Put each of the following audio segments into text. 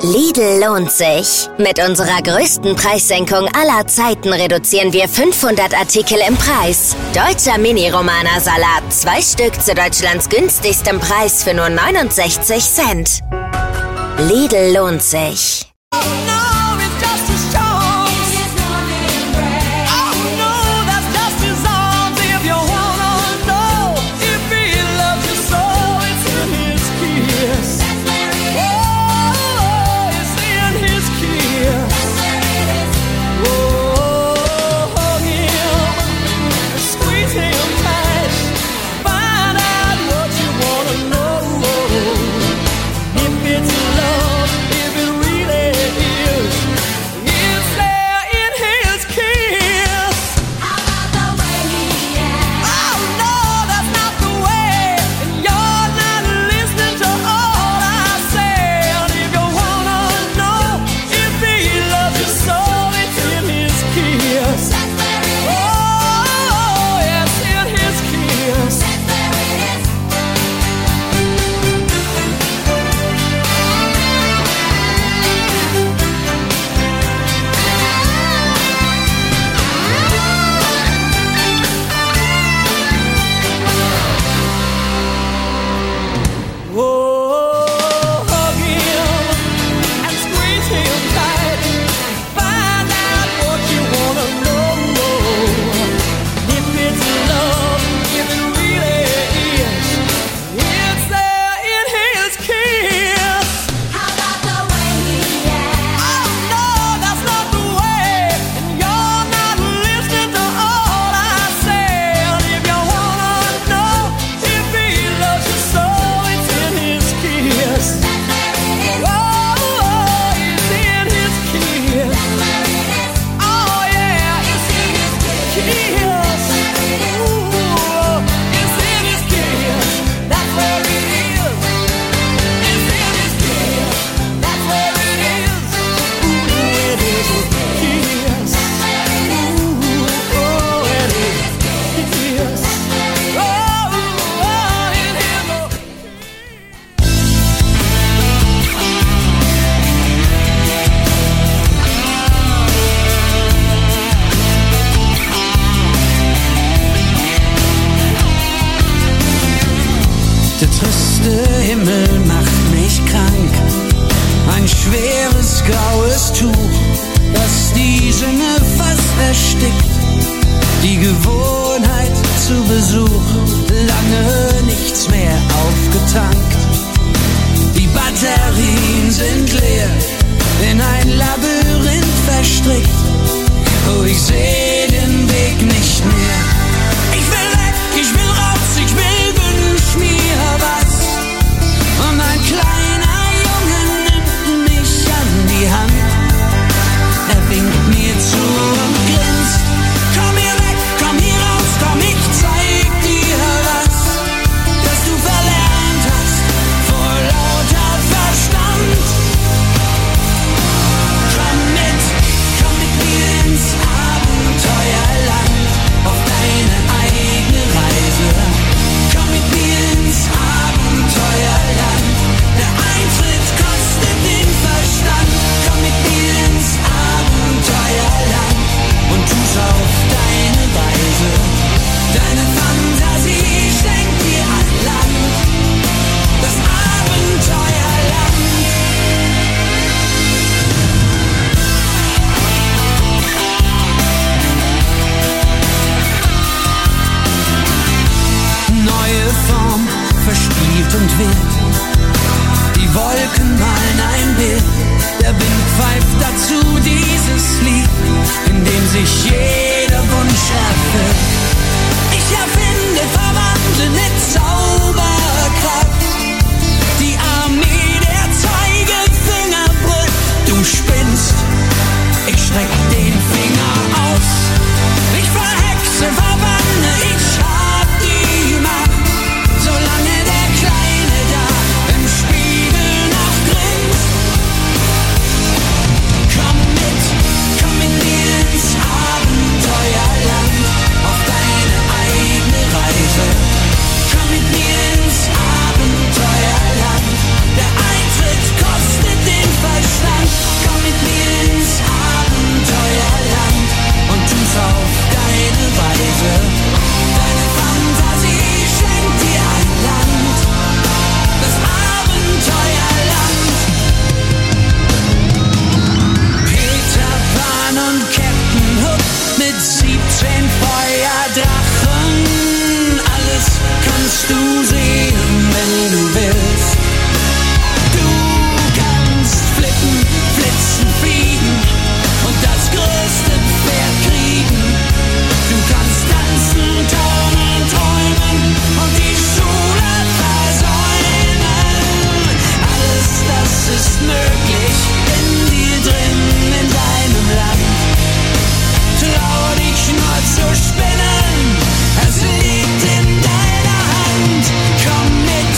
Lidl lohnt sich. Mit unserer größten Preissenkung aller Zeiten reduzieren wir 500 Artikel im Preis. Deutscher Mini-Romana-Salat, 2 Stück zu Deutschlands günstigstem Preis für nur 69 Cent. Lidl lohnt sich. Der triste Himmel macht mich krank. Ein schweres graues Tuch, das die Sinne fast erstickt. Die Gewohnheit zu Besuch, lange nichts mehr aufgetankt. Die Batterien sind leer, in ein Labyrinth verstrickt. Oh, ich seh den Weg nicht mehr. Ich will weg, ich will raus, ich will, wünsch mir was. Und ein kleiner Junge nimmt mich an die Hand. Er winkt mir zu und grinst. Komm hier weg, komm hier raus, komm, ich zeig dir was, das du verlernt hast vor lauter Verstand. kannst du sehen, wenn du willst. Du kannst flippen, flitzen, fliegen und das größte Pferd kriegen. Du kannst tanzen, turnen, träumen und die Schule versäumen. Alles das ist möglich in dir drin, in deinem Land. Trau dich nur zu spinnen, es liegt in deiner Hand. Komm mit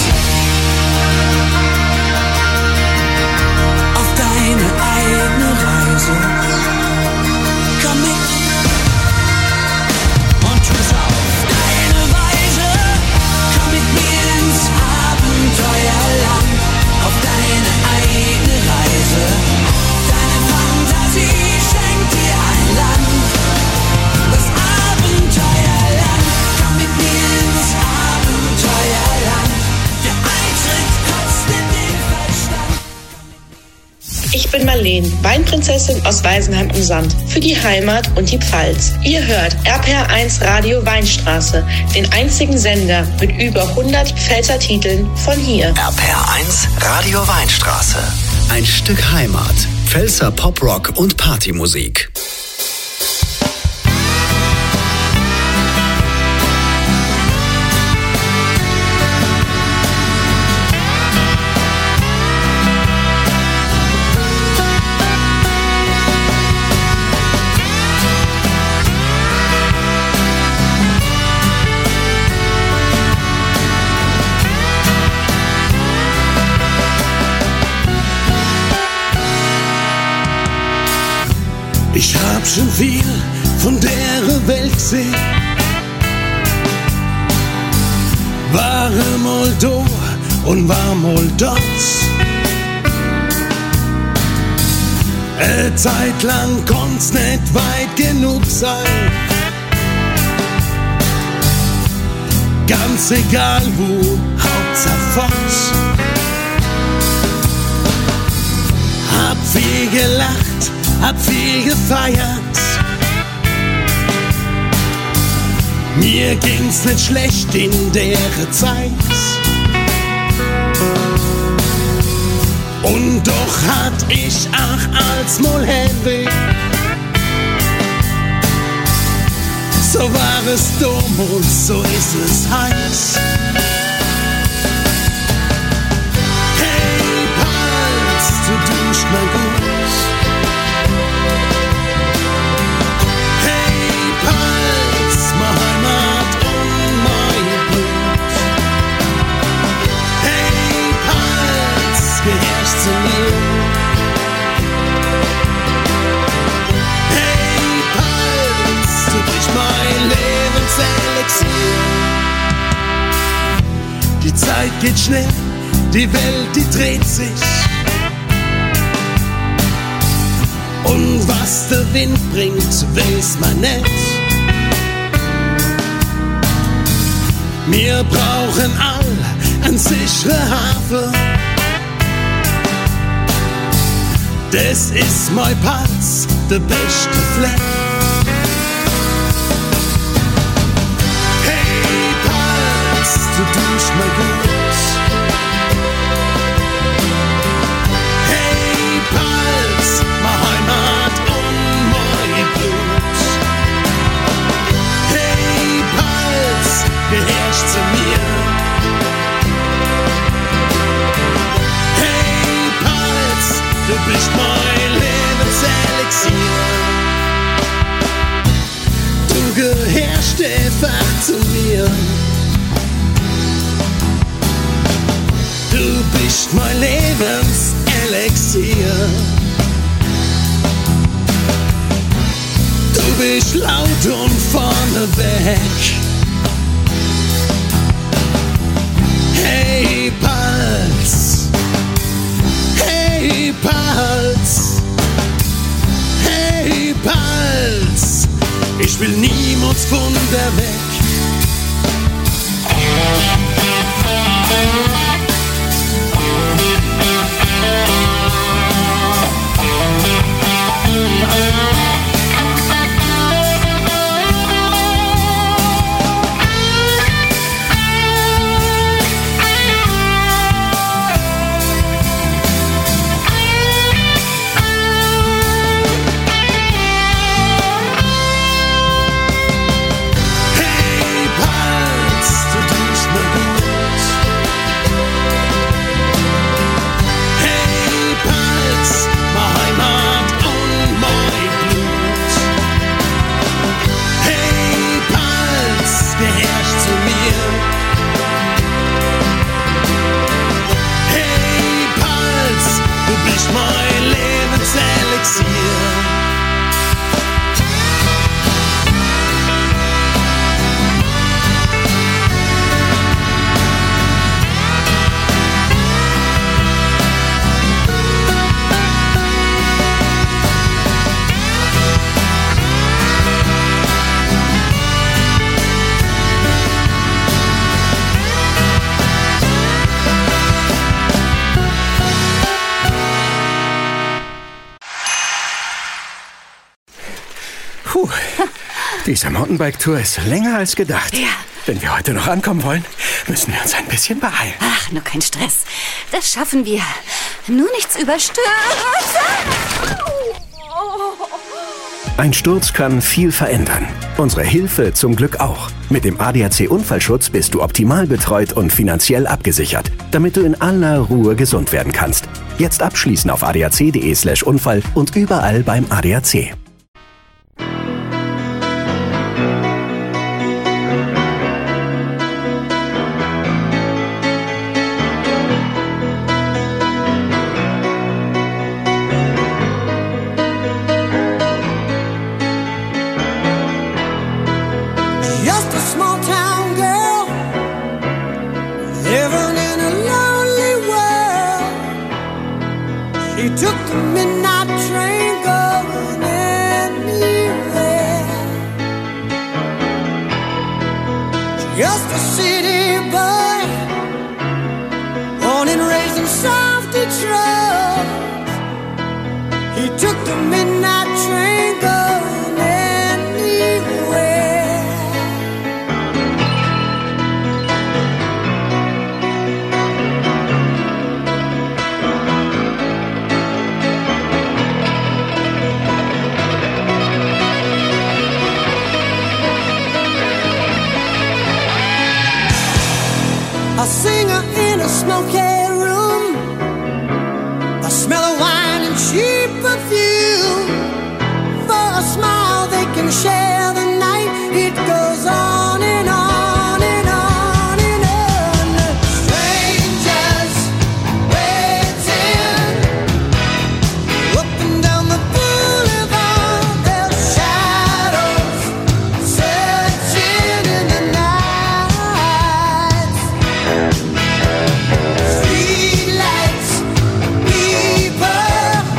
auf deine eigene Reise. Komm mit und tu's auf deine Weise. Komm mit mir ins Abenteuerland, auf deine eigene Reise. Deine Fantasie schenkt dir ein Land, das Abenteuerland. Komm mit mir ins Abenteuerland, der Eintritt kostet den Verstand. Ich bin Marleen, Weinprinzessin aus Weisenheim am Sand, für die Heimat und die Pfalz. Ihr hört RPR1 Radio Weinstraße, den einzigen Sender mit über 100 Pfälzer Titeln von hier. RPR1 Radio Weinstraße. Ein Stück Heimat. Pfälzer Pop-Rock und Partymusik. Ich hab schon viel von der Welt gesehen. War mal da und war mal dort. Eine Zeit lang konnt's nicht weit genug sein. Ganz egal wo, Hauptsache fort. Hab viel gelacht, hab viel gefeiert. Mir ging's nicht schlecht in der Zeit. Und doch hat ich auch als mal Heimweh. So war es damals, so ist es heiß. Hey Pals, du tust mir gut. Zu mir. Hey Pals, du bist mein Lebenselixier. Die Zeit geht schnell, die Welt, die dreht sich. Und was der Wind bringt, weiß man nicht. Wir brauchen all einen sicheren Hafen. Das ist mein Pals, der beste Fleck. Hey Pals, du tust mir gut. Hey Pals, meine Heimat und mein Blut. Hey Pals, gehörst zu mir. Du bist mein Lebenselixier. Du gehörst einfach zu mir. Du bist mein Lebenselixier. Du bist laut und vorneweg. Hey Pals. Hey Pals, hey Pals, ich will niemals von der weg. Puh, diese Mountainbike-Tour ist länger als gedacht. Ja. Wenn wir heute noch ankommen wollen, müssen wir uns ein bisschen beeilen. Ach, nur kein Stress. Das schaffen wir. Nur nichts überstürzen. Ein Sturz kann viel verändern. Unsere Hilfe zum Glück auch. Mit dem ADAC-Unfallschutz bist du optimal betreut und finanziell abgesichert, damit du in aller Ruhe gesund werden kannst. Jetzt abschließen auf adac.de/Unfall und überall beim ADAC. A singer in a smoky room, the smell of wine and cheap perfume. For a smile they can share the night. It goes on and on and on and on. Strangers waiting up and down the boulevard. Their shadows searching in the night. Streetlights, people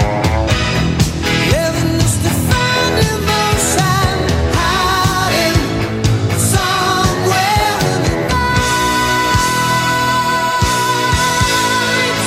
living just to find emotion, hiding somewhere in the night.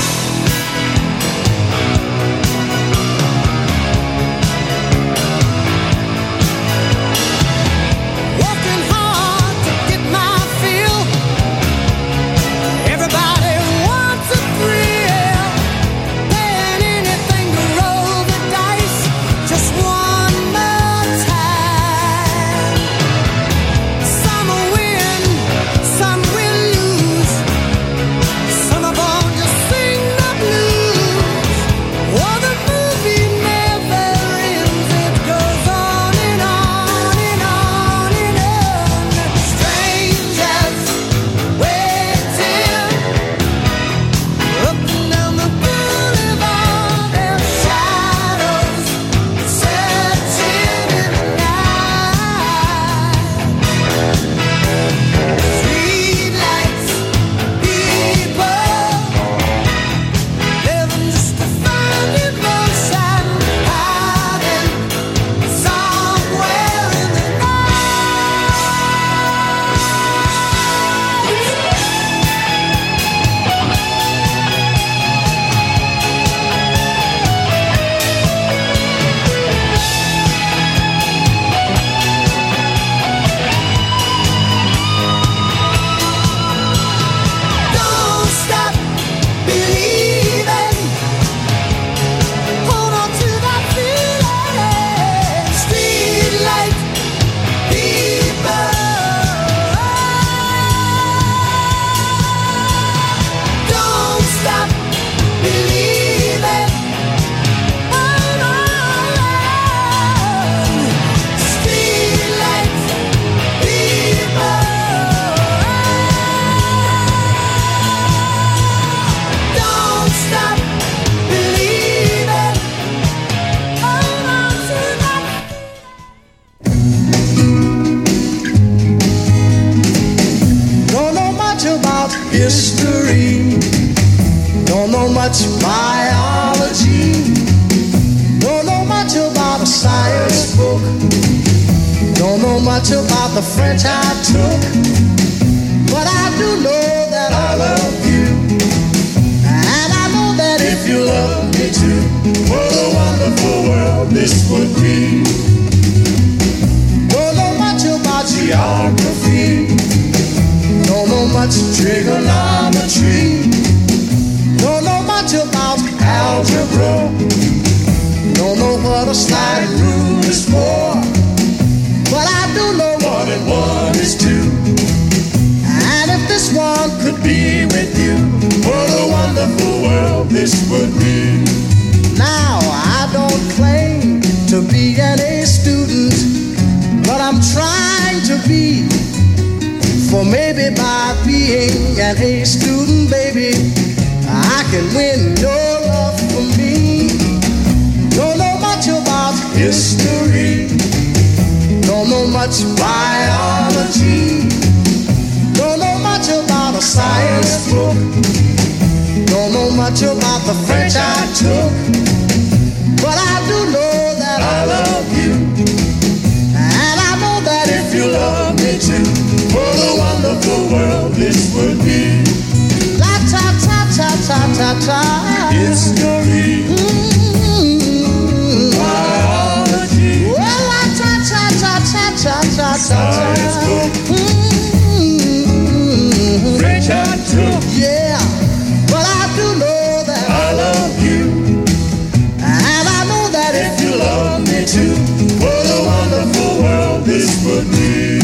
Working hard to get my fill. Everybody wants a thrill, paying anything to roll the dice just one more time. Some will win, some will lose. Some of all just sing the blues. Oh, the movie never ends. It goes on and on and on and on. Strangers waiting up and down the boulevard. Their shadows searching in the night. Streetlights, people living just to find emotion, hiding somewhere in the Don't stop believing. Hold on to that feeling. Streetlight people. Don't stop believing. Hold on. Streetlight people. Don't stop believing. Hold on to that. Don't know much about history. Don't know much biology. Don't know much about a science book. Don't know much about the French I took. But I do know that I love you. And I know that if you love me too, what a wonderful world this would be. an A student, baby, I can win your love for me. Don't know much about history, don't know much biology, don't know much about a science book, don't know much about the French I took, but I do know that I love you, and I know that if you love me too, what a wonderful world this would be. La ta ta ta ta ta ta. History. Biology. Well, la ta ta ta ta ta ta ta. Science book. French I took. Yeah, but I do know that I love you, and I know that if you love me too, what a wonderful world this would be.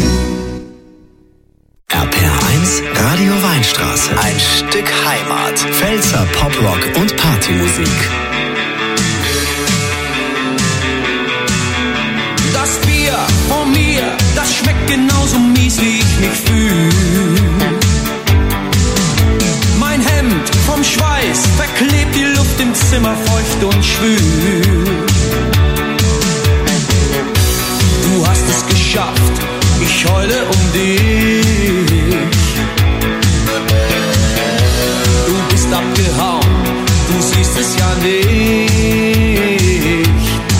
RPR1, Radio Weinstraße. Ein Stück Heimat. Pfälzer Poprock und Partymusik. Das Bier von mir, das schmeckt genauso mies, wie ich mich fühl. Mein Hemd vom Schweiß verklebt die Luft im Zimmer feucht und schwül. Du hast es geschafft, ich heule um dich. Du bist abgehauen, du siehst es ja nicht.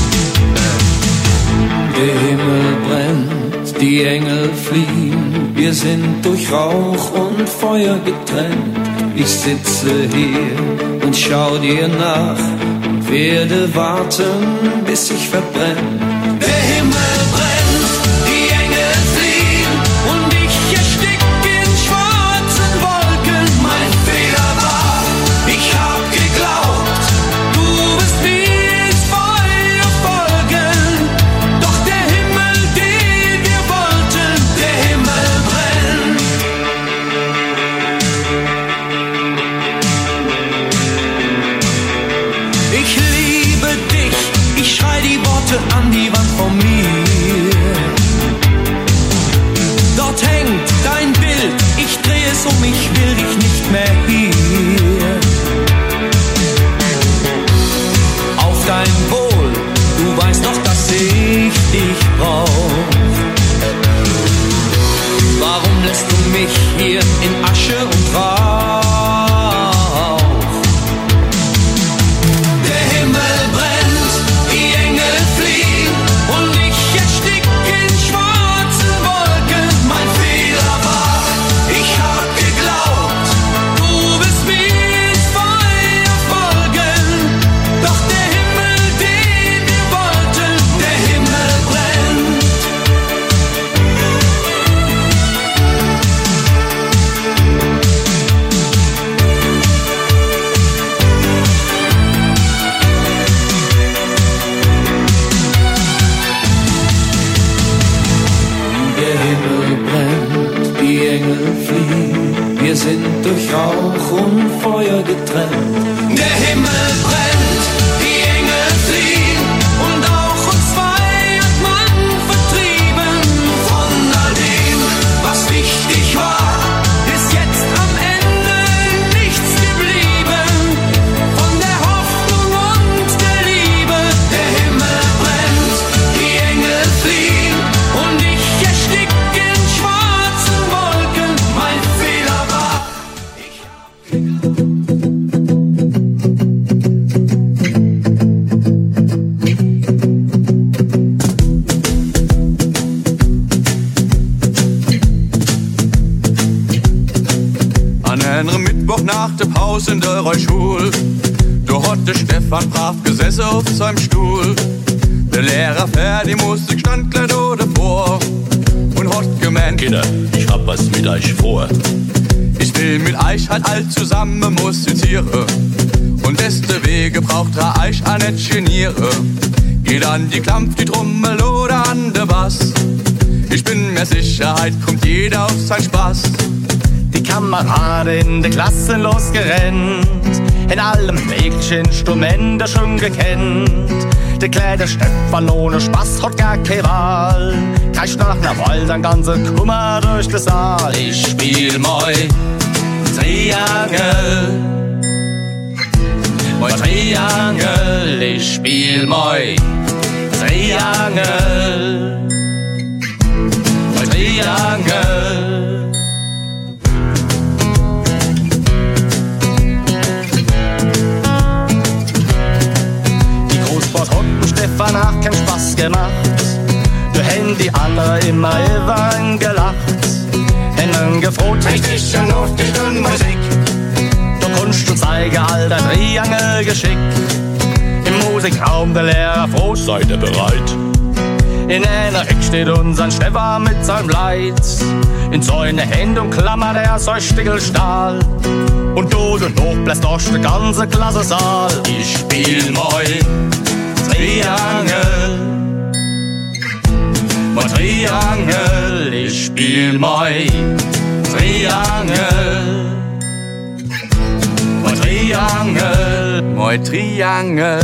Der Himmel brennt, die Engel fliehen. Wir sind durch Rauch und Feuer getrennt. Ich sitze hier und schau dir nach und werde warten, bis ich verbrenne. Der Himmel brennt, die Engel fliehen und ich erstick in schwarzen Wolken. Mein Fehler war, ich hab geglaubt, du wirst mir ins Feuer folgen. Doch der Himmel, den wir wollten, der Himmel brennt. Ich liebe dich, ich schrei die Worte an die Wand von mir. Dort hängt dein Bild, ich dreh es um, ich will dich nicht mehr hier. Auf dein Wohl, du weißt doch, dass ich dich brauch. Warum lässt du mich hier in Asche und Rauch? Der Himmel brennt, die Engel fliehen und ich erstick in schwarzen Wolken. Mein Fehler war, ich hab geglaubt, du wirst mir ins Feuer folgen. Doch der Himmel, den wir wollten, der Himmel brennt. Der Himmel brennt, die Engel fliehen. Wir sind durch Rauch und Feuer getrennt. Der Himmel brennt, die Engel fliehen und auch uns zwei hat man vertrieben. Von all dem, was wichtig war, ist jetzt am Ende nichts geblieben. Von der Hoffnung und der Liebe. Der Himmel brennt, die Engel fliehen und ich erstick in schwarzen Wolken. Mein Fehler war, ich An einem Mittwoch nach der Pause in der Schule, da hat der Stefan brav gesessen auf seinem Stuhl. Der Lehrer fährt die Musik, stand gleich da davor und hat gemeint: Kinder, ich hab was mit euch vor. Ich will mit euch halt all zusammen musizieren und deswegen braucht ihr euch auch nicht genieren. Geht an die Klampf, die Trommel oder an der Bass. Ich bin mir sicher, heute kommt jeder auf seinen Spaß. Die Kameraden in der Klasse losgerennt, in allem möglichen Instrumenten schon gekannt. Der kleine Stefan ohne Spaß hat gar keine Wahl, kreischt nach einer Weile ein ganzer Kummer durch den Saal. Ich spiel mal Triangel. Moi Triangel, ich spiel moi Triangel. Moi Triangel. Die Großbord hat dem Stefan auch keinen Spaß gemacht. Du hätten die anderen immer über gelacht. Hätten gefroht, richtig und auf die Stunde Musik. Du kannst du zeigen, alter Triangelgeschick. Im Musikraum der Lehrer froh, seid ihr bereit? In einer Ecke steht unser Stefan mit seinem Leid. In seine Hände umklammert er sein Stickel Stahl. Und du noch bläst durch die ganze Klasse Saal. Ich spiel moi Triangel. Moi Triangel, ich spiel moi Triangel. Moi Triangel, moi Triangel.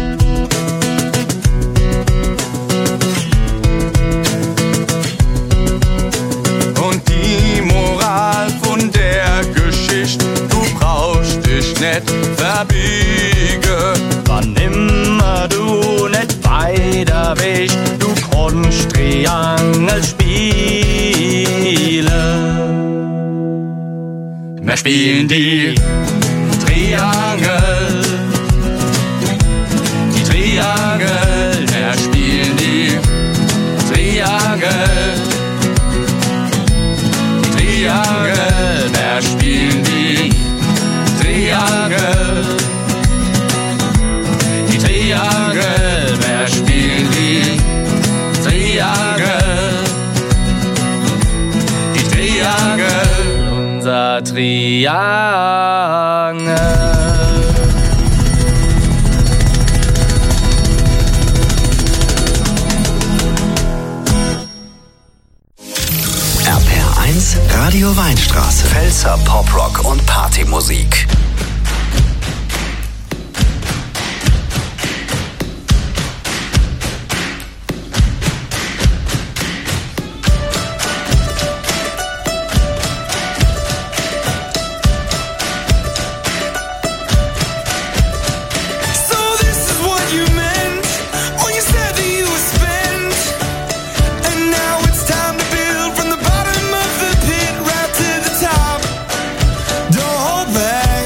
Und die Moral von der Geschichte, du brauchst dich nicht verbiegen. Wann immer du nicht weiter bist, du kannst Triangel spielen. Wir spielen die Triangel. Die Triangel, wir spielen die Triangel. Die Triangel, wir spielen die Triangel. Die Triangel, wir spielen die Triangel. Die Triangel, unser Triangel. RPR1 Radio Weinstraße. Pfälzer Poprock und Partymusik. Don't hold back.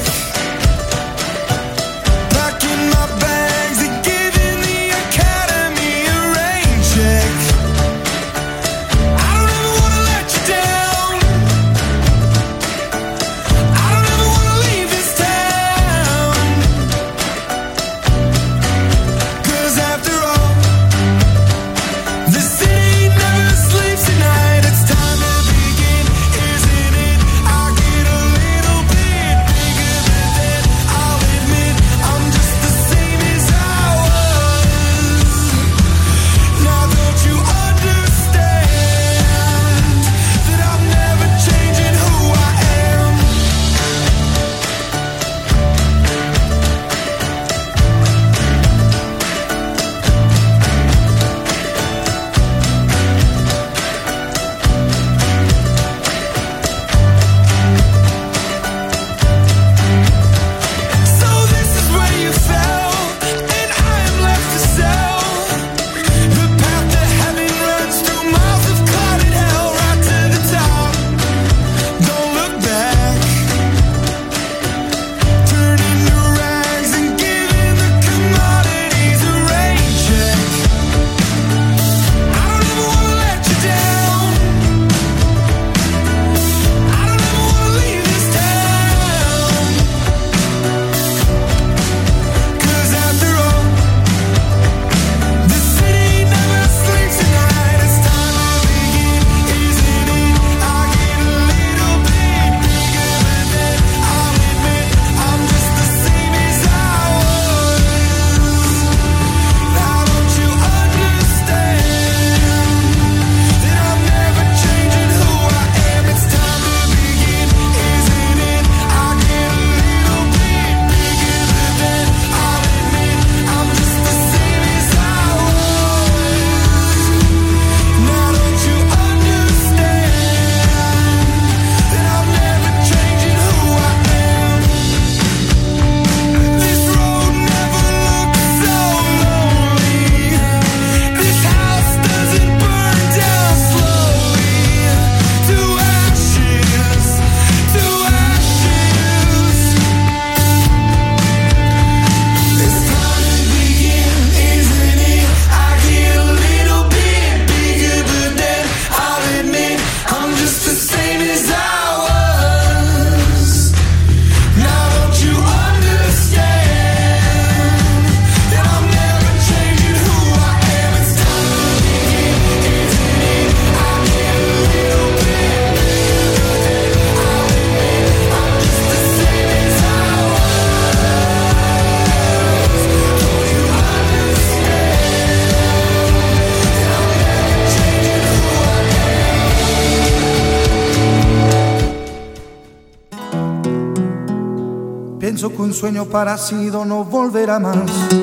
Pienso que un sueño parecido no volverá más.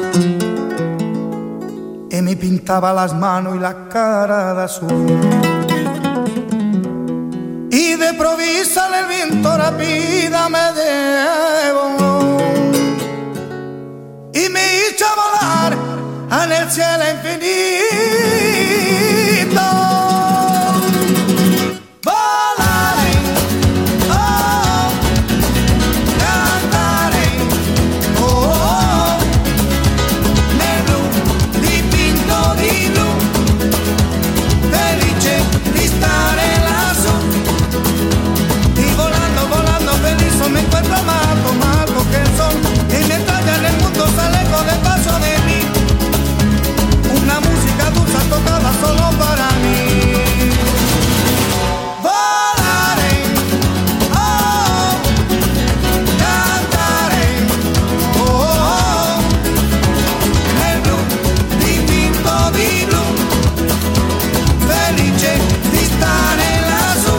Y me pintaba las manos y la cara de azul. Y de provisa el viento rápida me llevó y me hizo volar en el cielo infinito. Me encuentro mal porque el sol y mientras ya en el mundo se alejo del paso de mí. Una música dulce tocada solo para mí. Volaré, oh, cantaré, oh, nel blu dipinto di blu, felice di stare lassù.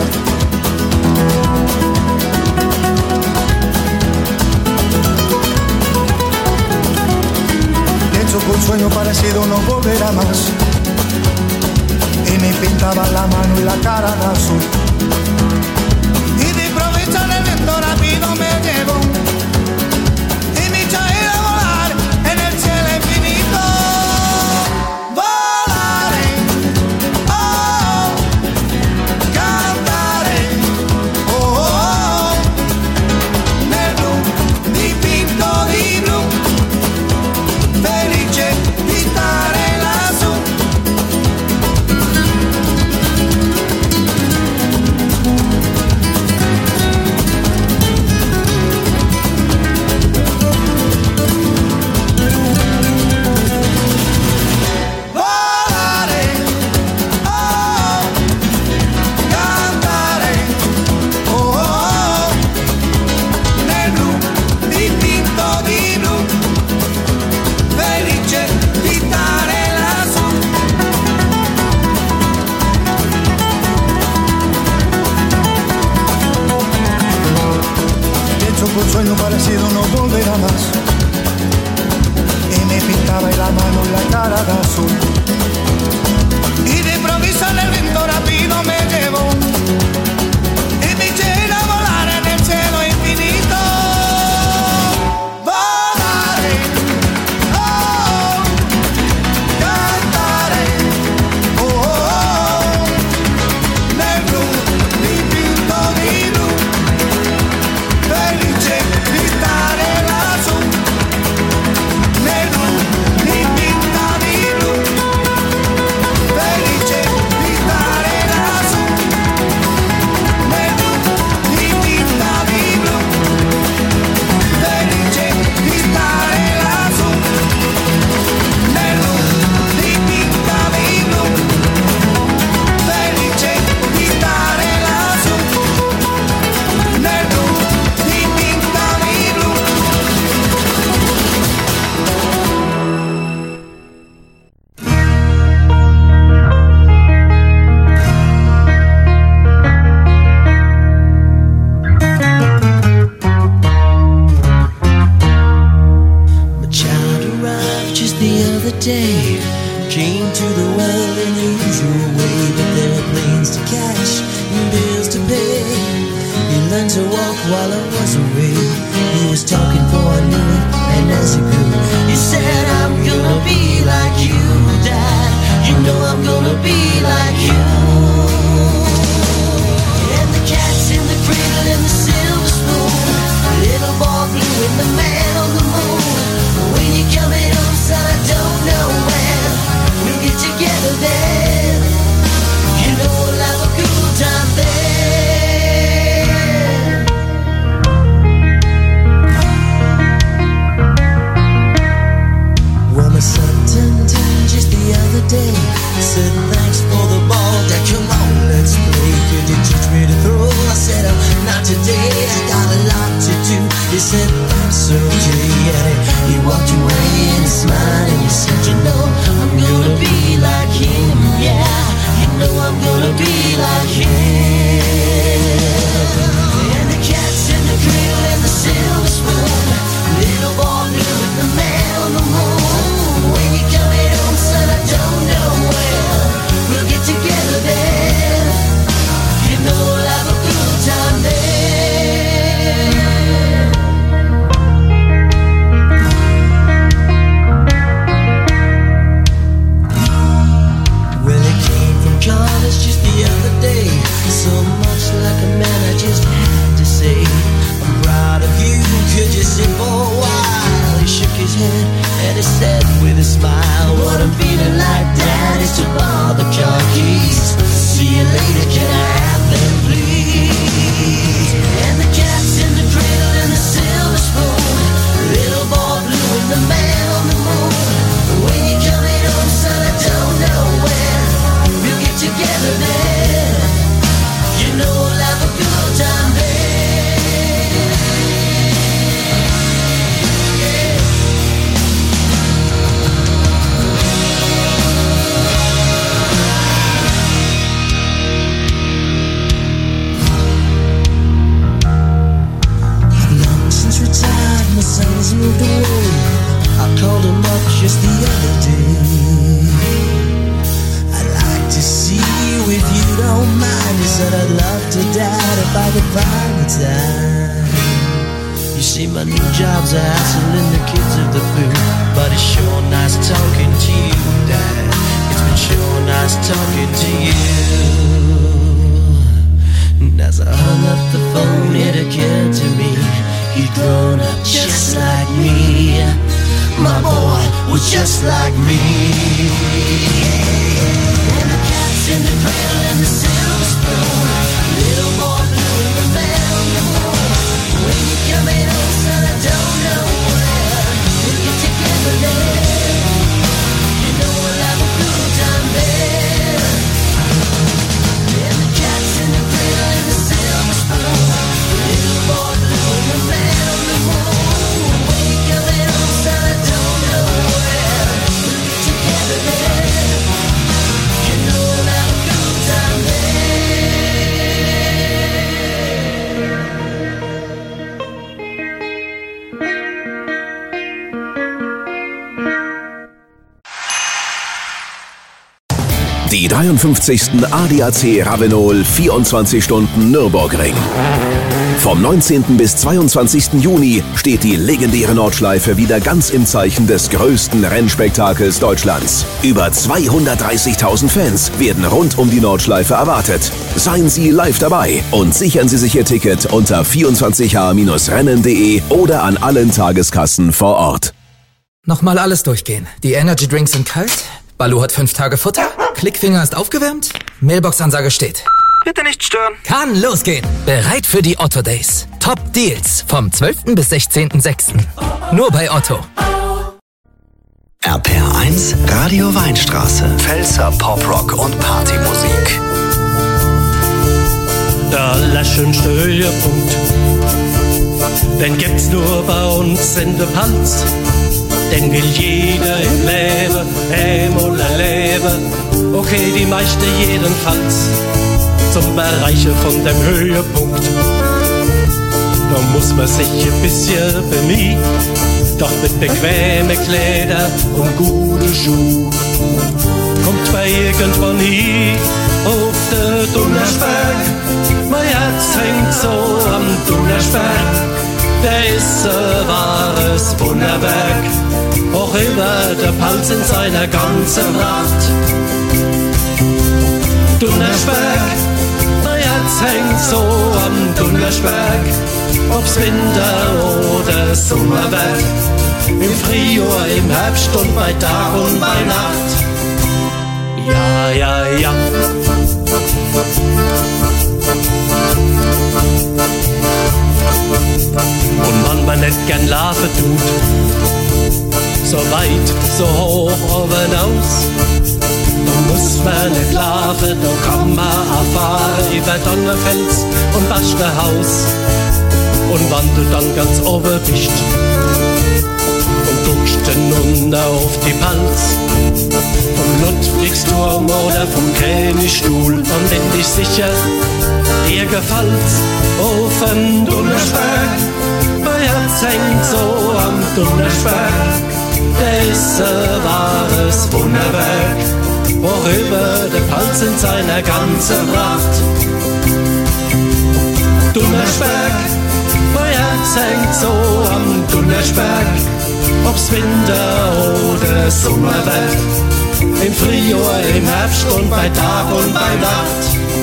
Un sueño parecido no volverá más. Y me pintaba la mano y la cara de azul. Y de improviso en el viento rápido me llevó y me echó a ir a volar en el cielo infinito. Volaré, oh, cantaré, oh, nel blu dipinto di blu, felice di stare lassù. Volare, oh, cantare, oh, nel blu dipinto di blu, felice di stare lassù. Pienso que un sueño parecido no volverá más. Y me pintaba en la mano y la cara de azul. Y de improviso en el viento rápido me llevó y me eché a volar en el cielo infinito. Volaré, oh, cantaré, oh, nel blu dipinto di blu, felice di stare lassù. Nel blu dipinto di blu, felice di stare lassù. Nel blu dipinto di blu, felice di stare lassù. Nel blu dipinto di blu, felice di stare lassù. Nel blu dipinto di blu. My child arrived just the other day. Came to the world in the usual way, but there were planes to catch and bills to pay. He learned to walk while I was away. He was talking before I knew it, and as he grew, he said, I'm gonna be like you, Dad. You know I'm gonna be like you. And the cat's in the cradle and the silver spoon, the little boy blue and the man on the moon. When you coming home, son, I don't know when. We'll get together then. You know we'll have a good time then. Well, my son turned 10 just the other day. Said thanks for the ball, Dad, come on, let's play. Could you teach me to throw? I said, not today, I got a lot to do. He said, that's okay, and he walked away and he smiled and he said, you know, I'm gonna be like him, yeah. You know I'm gonna be like him. And the cat's in the cradle and the silver spoon, smile. What I'm feeling like, Daddy's took all the car keys. See you later, can I have them, please? And the cat's in the cradle and the silver spoon. Little boy blue and the man on the moon. When you coming home, son, I don't know when. We'll get together then. You know we'll have a good time then. My son's moved away. I called him up just the other day. I'd like to see you if you don't mind. He said I'd love to, Dad, if I could find the time. You see, my new job's a hassling the kids of the food, but it's sure nice talking to you, Dad. It's been sure nice talking to you. And as I hung up the phone, it occurred to me he'd grown up just like me. My boy was just like me. And the cat's in the cradle and the silver spoon. Little boy blue and the man on the moon. When you coming home, son, I don't know when. We'll get together then. You know we'll have a good time then. And the cat's in the cradle and the silver spoon. Little boy blue and the man on the moon. When you coming home, son, I don't know when. We'll get together then. You know we'll have a good time then. Die 53. ADAC Ravenol 24 Stunden Nürburgring. Vom 19. bis 22. Juni steht die legendäre Nordschleife wieder ganz im Zeichen des größten Rennspektakels Deutschlands. Über 230.000 Fans werden rund um die Nordschleife erwartet. Seien Sie live dabei und sichern Sie sich Ihr Ticket unter 24h-rennen.de oder an allen Tageskassen vor Ort. Nochmal alles durchgehen. Die Energy Drinks sind kalt, Balu hat 5 Tage Futter, Klickfinger ist aufgewärmt, Mailbox-Ansage steht. Bitte nicht stören. Kann losgehen. Bereit für die Otto Days. Top Deals vom 12. bis 16.06. Nur bei Otto. RPR1 Radio Weinstraße. Pfälzer Poprock und Partymusik. Der allerschönste Höhepunkt, den gibt's nur bei uns in der Pfalz. Den will jeder im Leben, einmal erleben. Okay, die meisten jedenfalls. Zum Erreichen von dem Höhepunkt, da muss man sich ein bisschen bemühen. Doch mit bequemen Kleider und guten Schuhen kommt man irgendwann hin auf den Donnersberg. Mein Herz hängt so am Donnersberg. Der ist ein wahres Wunderwerk, auch über der Pfalz in seiner ganzen Pracht. Donnersberg, mein Herz hängt so am Donnersberg, ob's Winter oder Sommer wird, im Frühjahr, im Herbst und bei Tag und bei Nacht. Ja, ja, ja. Und wenn man nicht gern laufen tut, so weit, so hoch oben aus, da muss man nicht laufen, da kann man erfahren über Donnerfels und Basterhaus. Und wenn du dann ganz oben bist und guckst hinunter auf die Pfalz, vom Ludwigsturm oder vom Königstuhl, dann bin ich sicher, dir gefällt's auf dem Donnersberg. Mein Herz hängt so am Donnersberg, der ist ein wahres Wunderwerk, worüber der Pfalz in seiner ganzen Pracht. Donnersberg, mein Herz hängt so am Donnersberg, ob's Winter oder Sommer wird, im Frühjahr, im Herbst und bei Tag und bei Nacht.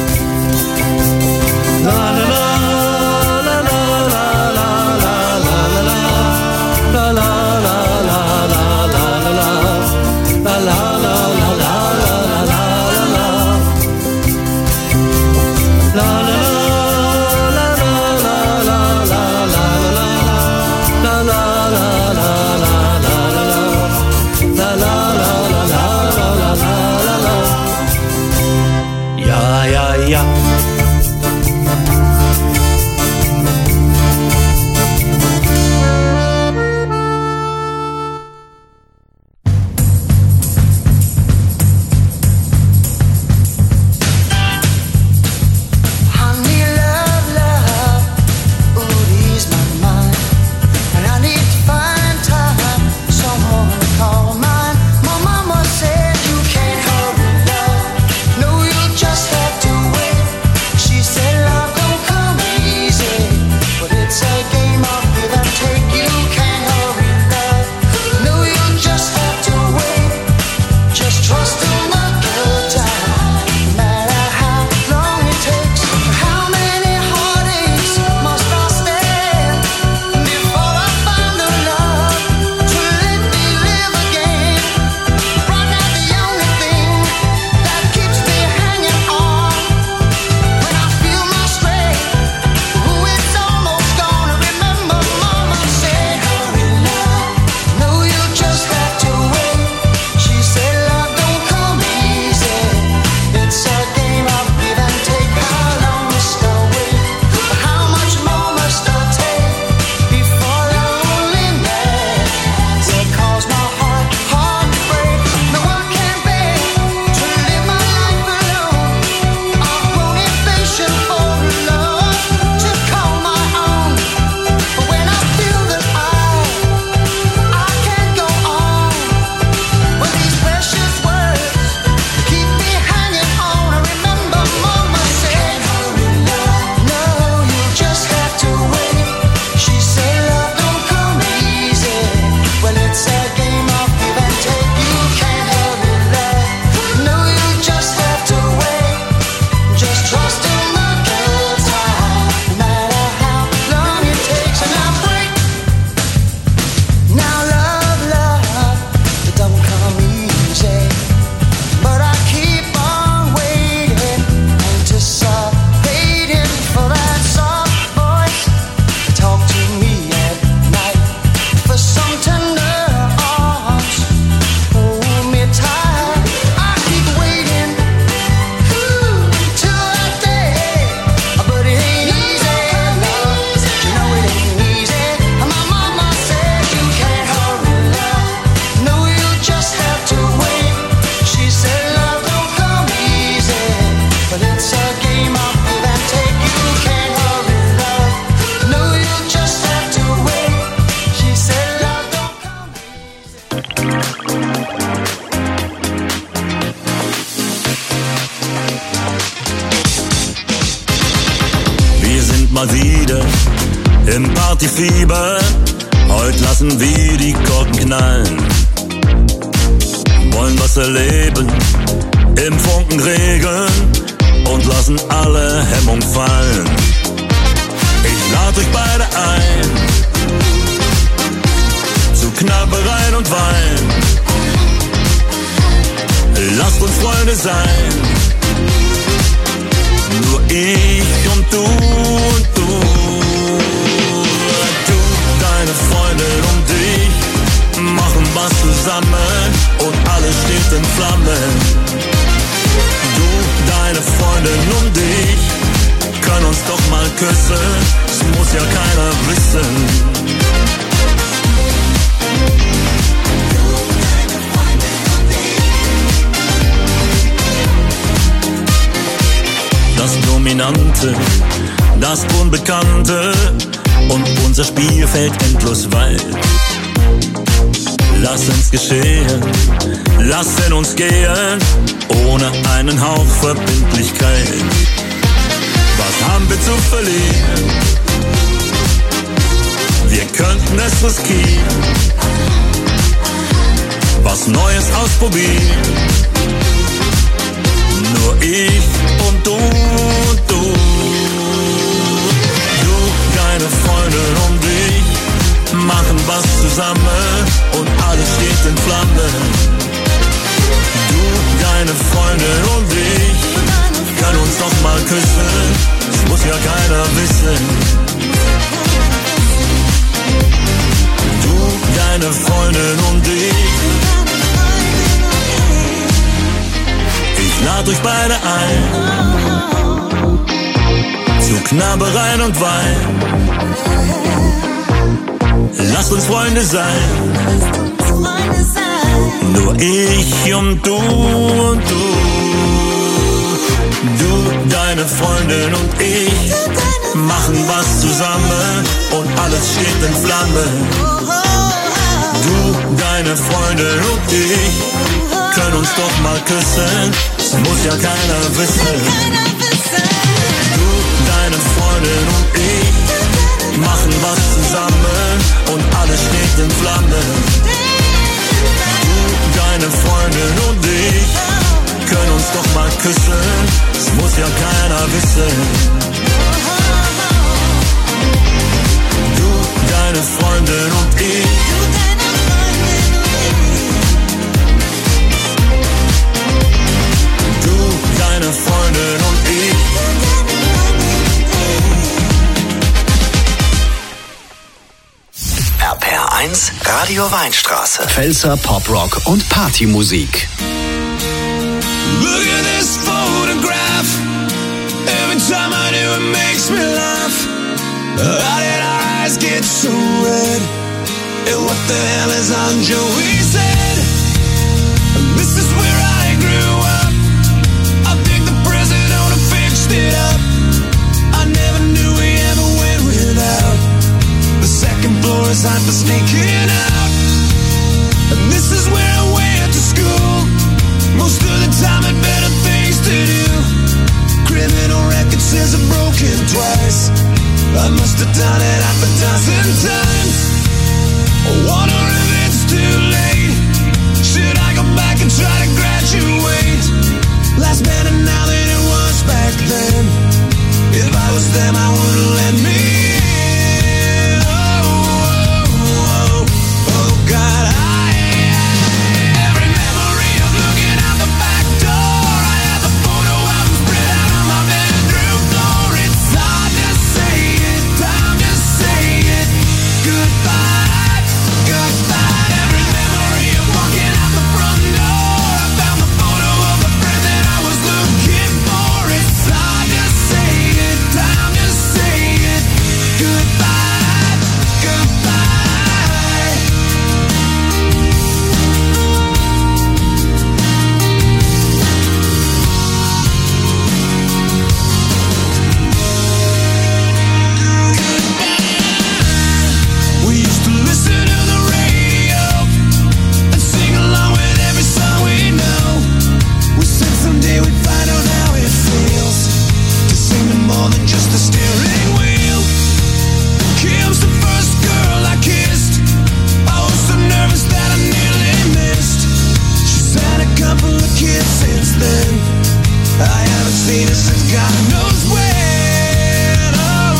La la la la la la la la la la la la la la la la la im Partyfieber, heute lassen wir die Korken knallen. Wollen was erleben, im Funkenregen und lassen alle Hemmung fallen. Ich lade euch beide ein, zu Knabbereien und Wein. Lasst uns Freunde sein, nur ich und du und du. Du, deine Freundin und ich machen was zusammen und alles steht in Flammen. Du, deine Freundin und ich können uns doch mal küssen, es muss ja keiner wissen. Das Dominante, das Unbekannte und unser Spielfeld endlos weit. Lass uns geschehen, lassen uns gehen, ohne einen Hauch Verbindlichkeit. Was haben wir zu verlieren? Wir könnten es riskieren, was Neues ausprobieren. Nur ich und du und du. Du, deine Freundin und ich machen was zusammen und alles steht in Flammen. Du, deine Freundin und ich können uns doch mal küssen, das muss ja keiner wissen. Du, deine Freundin und ich lad euch beide ein, zu Knabbereien und Wein. Lasst uns Freunde sein, nur ich und du und du. Du, deine Freundin und ich machen was zusammen und alles steht in Flammen. Du, deine Freundin und ich können uns doch mal küssen, das muss ja keiner wissen. Du, deine Freundin und ich machen was zusammen und alles steht in Flammen. Du, deine Freundin und ich können uns doch mal küssen, das muss ja keiner wissen. Du, deine Freundin und ich deine Freundin und ich. RPR1 Radio Weinstraße. Pfälzer Poprock und Partymusik. Look at this photograph. Every time I do it makes me laugh. How did our eyes get so red? And what the hell is on Joey's head? This is where I grew up. It up. I never knew we ever went without. The second floor is hot for sneaking out. And this is where I went to school. Most of the time had better things to do. Criminal record says I've broken twice. I must have done it half a dozen times. I wonder if it's too late. Should I go back and try to graduate? Life's better now than it was back then. If I was them, I wouldn't let me in. Oh, oh, oh, oh God, every memory of looking out the back door. I have the photo album spread out on my bedroom floor. It's hard to say it, time to say it. Goodbye, goodbye. God knows when.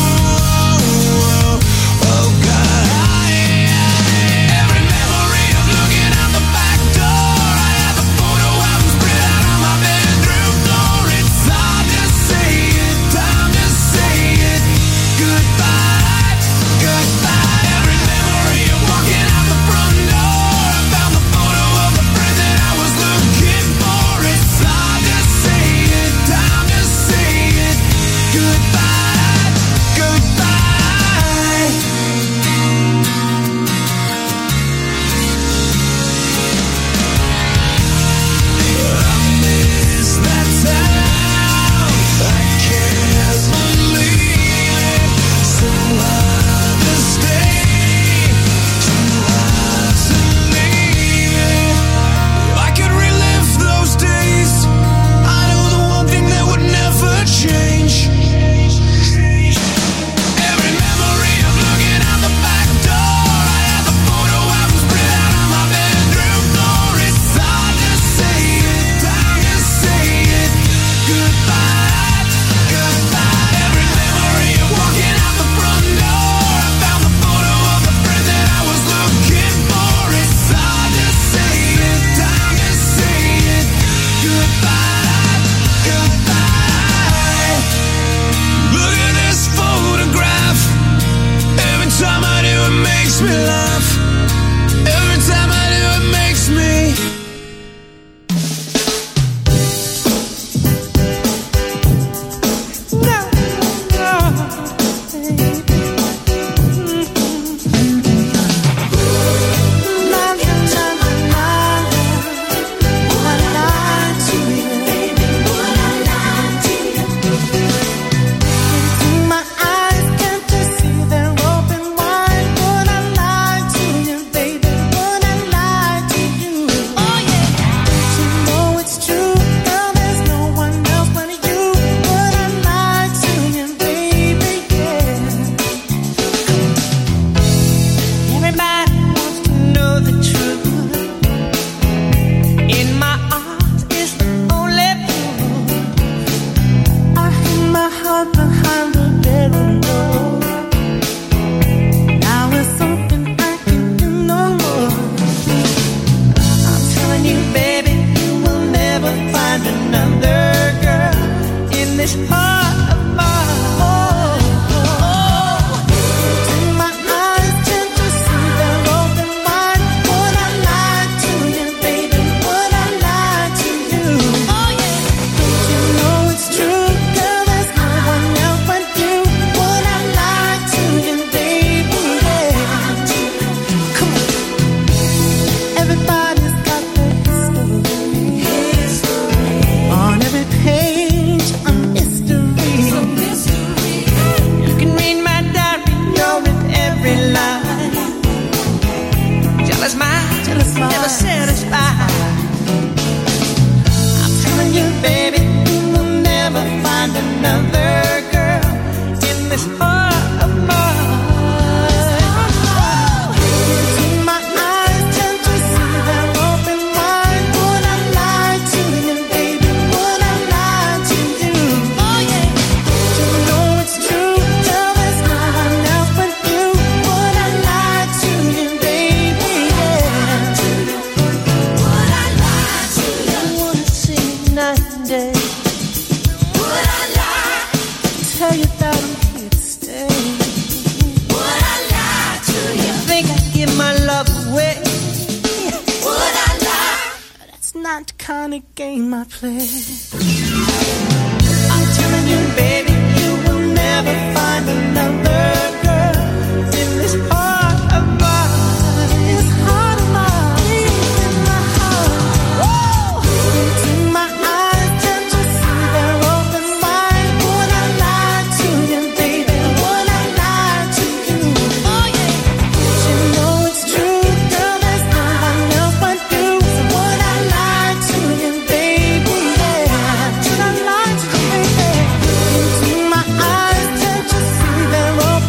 Oh God, every memory of looking out the back door. I have a photo album spread out on my bedroom floor. It's hard to say it, time to say it. Goodbye, goodbye. Every memory of walking out the front door. I found the photo of the friend that I was looking for. It's hard to say it, time to say it. Goodbye, goodbye. I miss that town. I can't believe it. So hard to stay, too hard to leave it. If I could relive those days, I know the one thing that would never change. Every memory of looking out the back door. I had the photo album spread out on my bedroom floor. It's hard to say it, time to say it. Goodbye, goodbye. Every memory of walking out the front door. I found the photo of the friend that I was looking for. It's hard to say it, time to say it. Goodbye, goodbye. Look at this photograph. Every time I do it makes me laugh. Every time I do it makes me. My eyes can't you see they're open wide? Would I lie to you, baby? Would I lie to you? Oh yeah. You know it's true, girl. There's no one else but you. Would I lie to you, baby? Yeah. Everybody wants to know the truth. In my arms is the only proof. I hid my heart behind the bedroom door. Now it's something I can do no more. I'm telling you, baby, you will never find another girl in this heart of mine. My eyes can't you see they're open wide? Would I lie to you, baby? Would I lie to you? Oh yeah. Don't you know it's true, girl? There's no one else but you. Would I lie to you, baby? Yeah. Come on. Everybody's got their history. On every page, a mystery. You can read my diary, you're in every line. Jealous mind, never satisfied. I'm telling you, baby, you will never find another girl in this heart of mine. My eyes can't you see they're open wide? Would I lie to you, baby? Would I lie to you? Oh yeah. You know it's true, girl. There's no one else but you. Would I lie to you, baby? Yeah. Would I lie to you? I wanna see you night and day. Would I lie? Tell you that I'm here to stay. Would I lie to you? Think I'd give my love away? Would I lie? That's not the kind of game I play. I'm telling you, baby, you will never find another girl in this heart of mine. This heart of mine. In my heart. Into my eyes, can't you see they're open wide? Would I lie to you, baby? Would I lie to you? Oh yeah. You know it's true, girl. There's no one else but you. So would I lie to you, baby? Yeah. Should I lie to you, baby? Into my eyes, can't you see they're open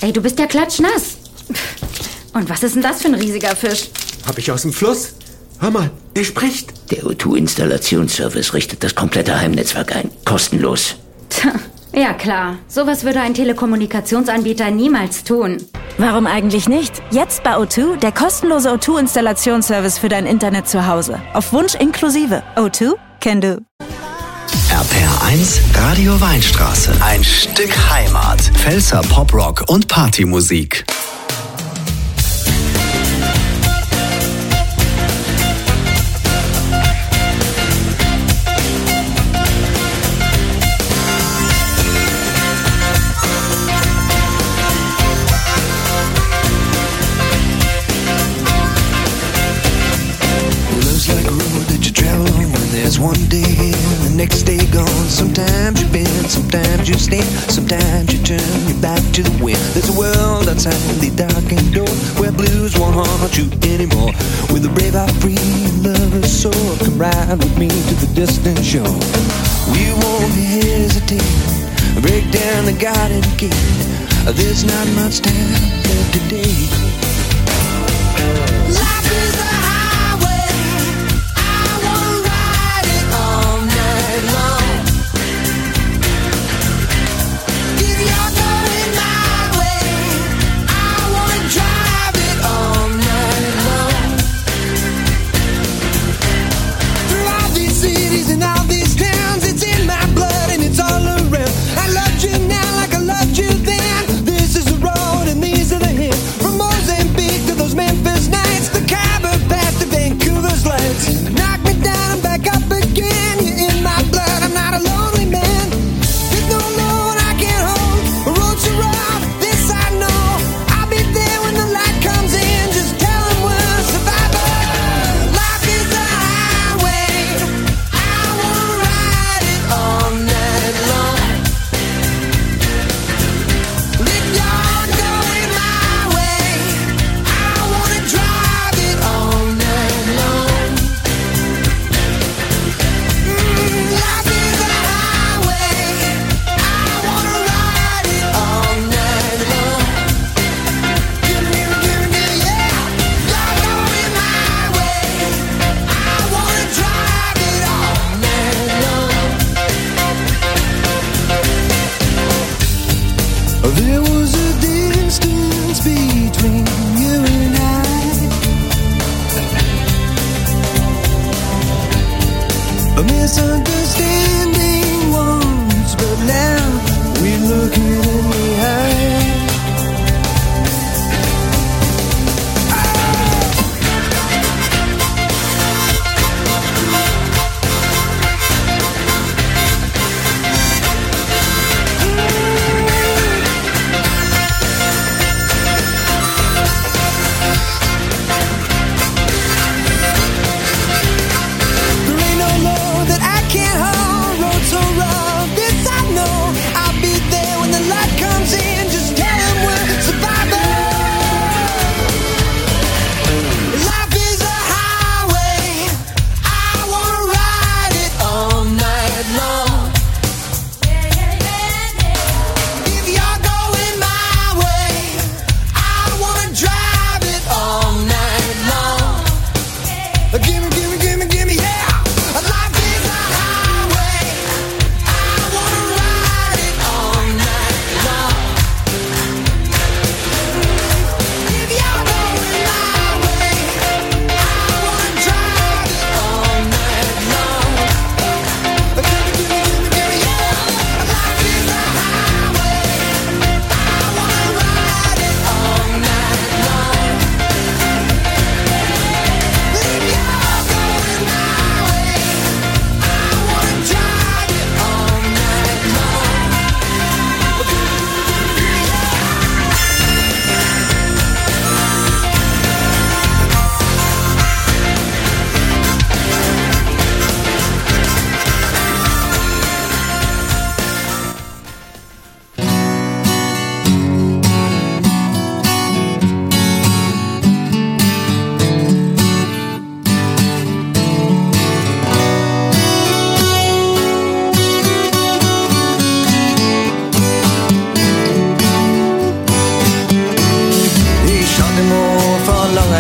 Ey, du bist ja klatschnass. Und was ist denn das für ein riesiger Fisch? Hab ich aus dem Fluss? Hör mal, der spricht. Der O2-Installationsservice richtet das komplette Heimnetzwerk ein. Kostenlos. Tja, ja klar. Sowas würde ein Telekommunikationsanbieter niemals tun. Warum eigentlich nicht? Jetzt bei O2 der kostenlose O2-Installationsservice für dein Internet zu Hause. Auf Wunsch inklusive. O2 can do. RPR1 Radio Weinstraße. Ein Stück Heimat. Pfälzer Poprock und Partymusik. One day and the next day gone. Sometimes you bend, sometimes you stand, sometimes you turn your back to the wind. There's a world outside the darkened door where blues won't haunt you anymore. With a brave heart, free lover's soul, come ride with me to the distant shore. We won't hesitate, break down the garden gate. There's not much time left today. Life is a highway. Know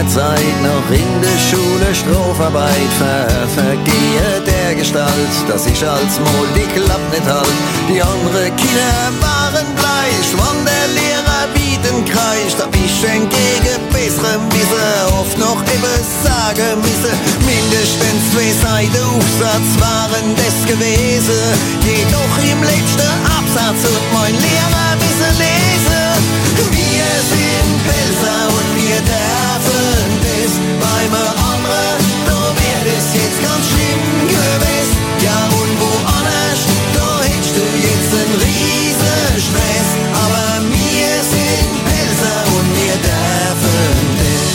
meiner Zeit noch in der Schule Strafarbeit vergehe der Gestalt, dass ich als Mol die Klapp nicht halt. Die anderen Kinder waren bleich, wann der Lehrer bieten kreischt, hab ich entgegen besserem Wissen oft noch eben sagen müssen. Mindestens 2 Seiten Aufsatz waren das gewesen, jedoch im letzten Absatz hat mein Lehrer müssen lesen. Wir sind Pelzer und wir dürfen das beim anderen, da wär das jetzt ganz schlimm gewesen. Ja und woanders, da hättest du jetzt einen riesen Stress, aber wir sind Pelzer und wir dürfen das.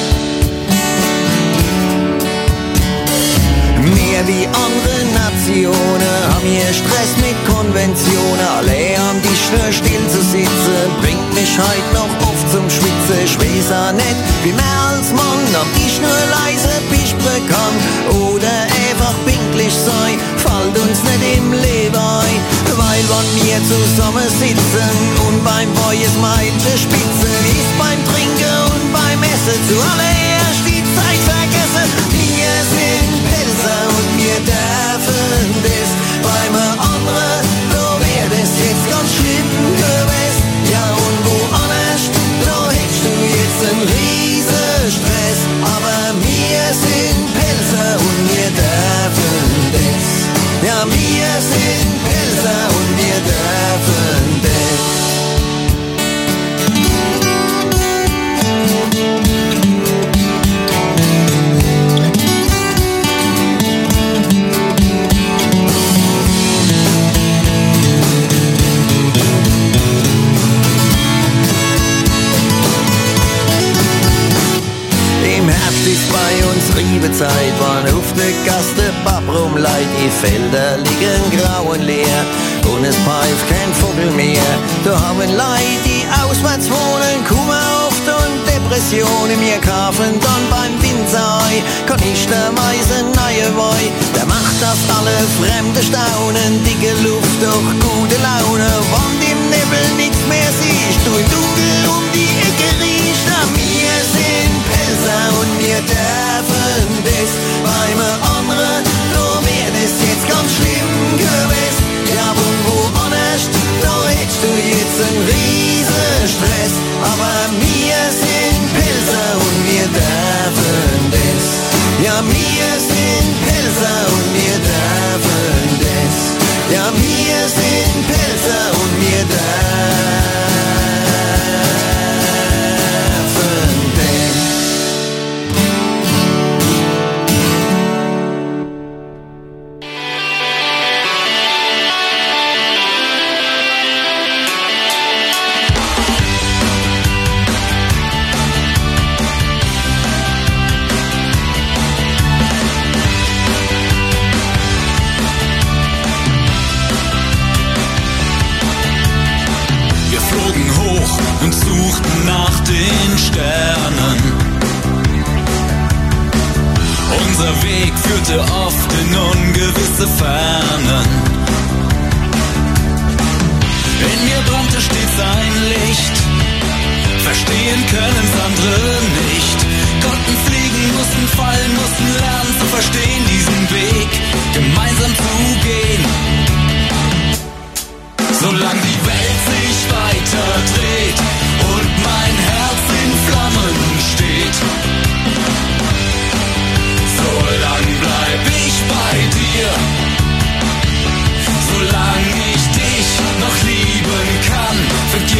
Mehr wie andere Nationen haben hier Stress mit Konventionen. Alle am Tisch nur still zu sitzen, bringt mich heut noch oft zum Schwitzen. Ich weiß auch nicht, wie mehr als Mann am Tisch nur leise bispern kann. Oder einfach pinklich sein, fällt uns nicht im Leben ein. Weil wenn wir zusammen sitzen und beim Feuers Meidchen spitzen, ist beim Trinken und beim Essen zuallererst die Zeit vergessen. Wir sind Pelzer und wir dürfen das beim anderen, da wär das jetzt ganz schlimm gewesen. Ja und woanders, da hättest du jetzt einen riesen Stress, aber wir sind Pelzer und wir dürfen das. Ja, wir sind Pelzer und wir dürfen das. Ist bei uns Riebezeit, wann auf der Gasse Papp rumleit, die Felder liegen grau und leer und es pfeift kein Vogel mehr. Da haben Leute, die auswärts wohnen, Kummer oft und Depressionen. Wir kaufen dann beim Winzer ein, kann ich der Weise neue Wei. Der macht, dass alle Fremde staunen, dicke Luft, doch gute Laune. Wann im Nebel nichts mehr siehst, du im Dunkel um die Ecke riechst. Wir sind Pelzer und wir dürfen das beim anderen, da wär das jetzt ganz schlimm gewesen. Ja und woanders, da hättest du jetzt einen riesen Stress, aber wir sind Pelzer und wir dürfen das. Ja wir sind Pelzer und wir dürfen das. Ja wir sind Pelzer und wir dürfen das. Und suchten nach den Sternen. Unser Weg führte oft in ungewisse Fernen. In mir brannte stets ein Licht, verstehen können's andere nicht. Konnten fliegen, mussten fallen, mussten lernen zu verstehen, diesen Weg gemeinsam zu gehen. Solange die Welt sich weiter dreht und mein Herz in Flammen steht, solang bleib ich bei dir. Solange ich dich noch lieben kann, vergiss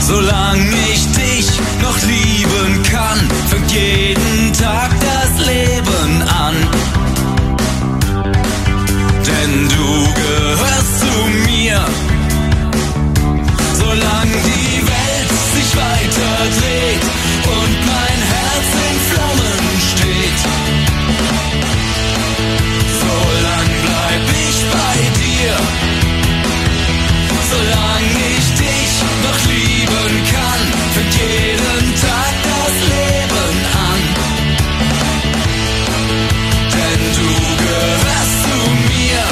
Solange ich dich noch lieben kann, fängt jeden Tag das Leben an. Denn du gehörst zu mir. Solange die Welt sich weiter dreht und mein Herz in Flammen steht, solange bleib ich bei dir. Solange ich dich noch lieben kann, fängt jeden Tag das Leben an. Denn du gehörst zu mir.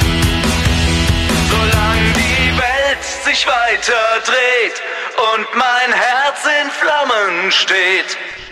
Solange die Welt sich weiter dreht und mein Herz in Flammen steht.